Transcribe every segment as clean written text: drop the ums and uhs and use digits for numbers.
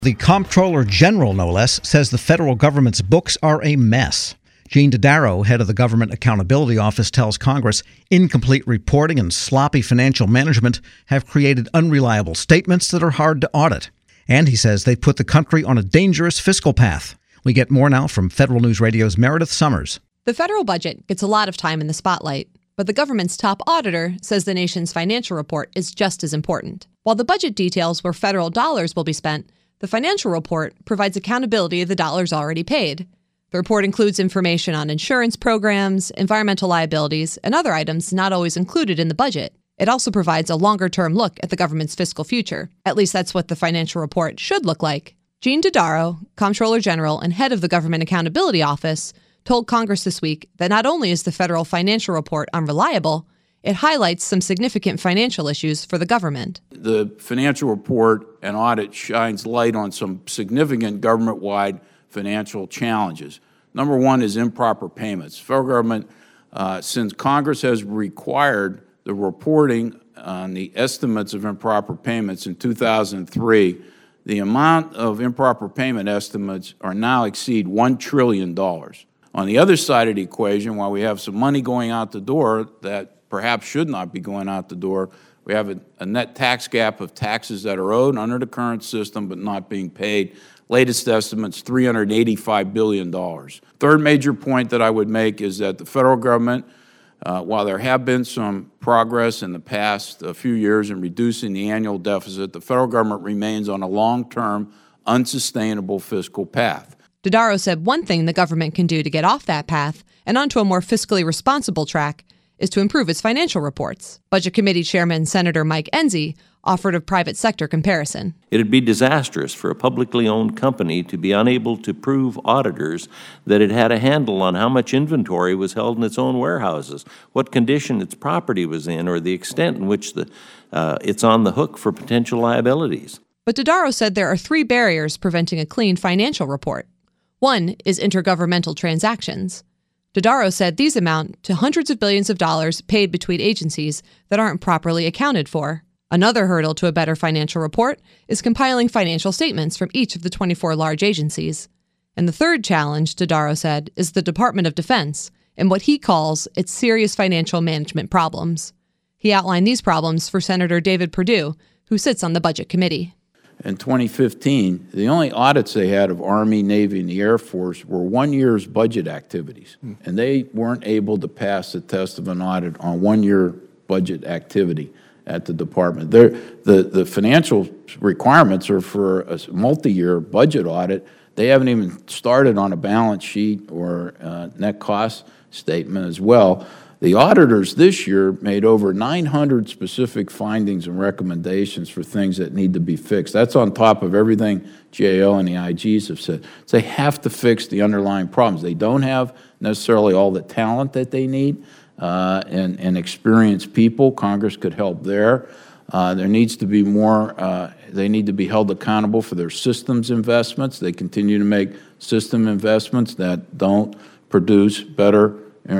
The Comptroller General, no less, says the federal government's books are a mess. Gene Dodaro, head of the Government Accountability Office, tells Congress incomplete reporting and sloppy financial management have created unreliable statements that are hard to audit. And he says they've put the country on a dangerous fiscal path. We get more now from Federal News Radio's Meredith Summers. The federal budget gets a lot of time in the spotlight, but the government's top auditor says the nation's financial report is just as important. While the budget details where federal dollars will be spent, the financial report provides accountability of the dollars already paid. The report includes information on insurance programs, environmental liabilities, and other items not always included in the budget. It also provides a longer-term look at the government's fiscal future. At least that's what the financial report should look like. Gene Dodaro, Comptroller General and head of the Government Accountability Office, told Congress this week that not only is the federal financial report unreliable, it highlights some significant financial issues for the government. The financial report and audit shines light on some significant government-wide financial challenges. Number one is improper payments. Federal government, since Congress has required the reporting on the estimates of improper payments in 2003, the amount of improper payment estimates are now exceed $1 trillion. On the other side of the equation, while we have some money going out the door that perhaps should not be going out the door, we have a net tax gap of taxes that are owed under the current system but not being paid. Latest estimates, $385 billion. Third major point that I would make is that the federal government, while there have been some progress in the past few years in reducing the annual deficit, the federal government remains on a long-term, unsustainable fiscal path. Dodaro said one thing the government can do to get off that path and onto a more fiscally responsible track is to improve its financial reports. Budget Committee Chairman Senator Mike Enzi offered a private sector comparison. It'd be disastrous for a publicly owned company to be unable to prove auditors that it had a handle on how much inventory was held in its own warehouses, what condition its property was in, or the extent in which it's on the hook for potential liabilities. But Dodaro said there are three barriers preventing a clean financial report. One is intergovernmental transactions. Dodaro said these amount to hundreds of billions of dollars paid between agencies that aren't properly accounted for. Another hurdle to a better financial report is compiling financial statements from each of the 24 large agencies. And the third challenge, Dodaro said, is the Department of Defense and what he calls its serious financial management problems. He outlined these problems for Senator David Perdue, who sits on the Budget Committee. In 2015, the only audits they had of Army, Navy, and the Air Force were 1 year's budget activities. And they weren't able to pass the test of an audit on 1 year budget activity at the department. The financial requirements are for a multi-year budget audit. They haven't even started on a balance sheet or net cost statement as well. The auditors this year made over 900 specific findings and recommendations for things that need to be fixed. That's on top of everything GAO and the IGs have said. So they have to fix the underlying problems. They don't have necessarily all the talent that they need and experienced people. Congress could help there. There needs to be more, they need to be held accountable for their systems investments. They continue to make system investments that don't produce better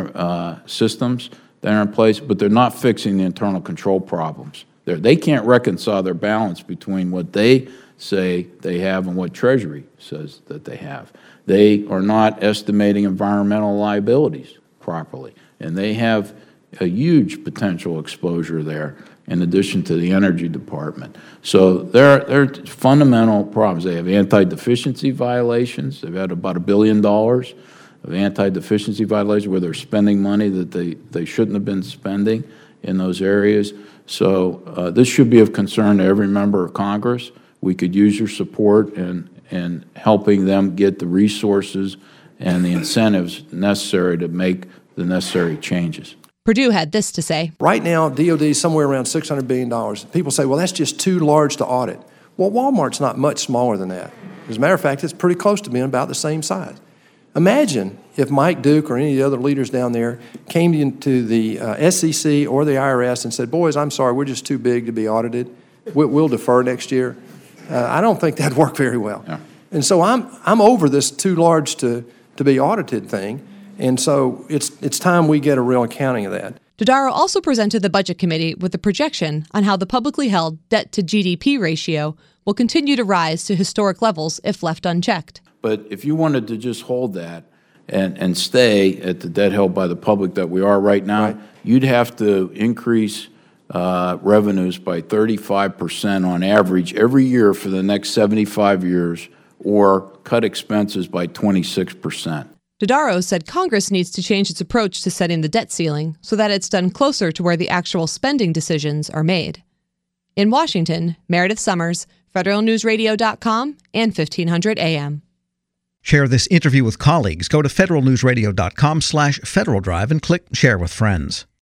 systems that are in place, but they're not fixing the internal control problems. They can't reconcile their balance between what they say they have and what Treasury says that they have. They are not estimating environmental liabilities properly, and they have a huge potential exposure there in addition to the Energy Department. So there are fundamental problems. They have anti-deficiency violations. They've had about $1 billion of anti-deficiency violations where they're spending money that they shouldn't have been spending in those areas. So this should be of concern to every member of Congress. We could use your support in helping them get the resources and the incentives necessary to make the necessary changes. Perdue had this to say. Right now, DOD is somewhere around $600 billion. People say, well, that's just too large to audit. Well, Walmart's not much smaller than that. As a matter of fact, it's pretty close to being about the same size. Imagine if Mike Duke or any of the other leaders down there came into the SEC or the IRS and said, boys, I'm sorry, we're just too big to be audited. We'll defer next year. I don't think that'd work very well. Yeah. And so I'm over this too large to be audited thing. And so it's time we get a real accounting of that. Dodaro also presented the Budget Committee with a projection on how the publicly held debt-to-GDP ratio will continue to rise to historic levels if left unchecked. But if you wanted to just hold that and stay at the debt held by the public that we are right now, you'd have to increase revenues by 35% on average every year for the next 75 years, or cut expenses by 26%. Dodaro said Congress needs to change its approach to setting the debt ceiling so that it's done closer to where the actual spending decisions are made. In Washington, Meredith Summers, federalnewsradio.com and 1500 AM. Share this interview with colleagues. Go to federalnewsradio.com/Federal Drive and click Share with Friends.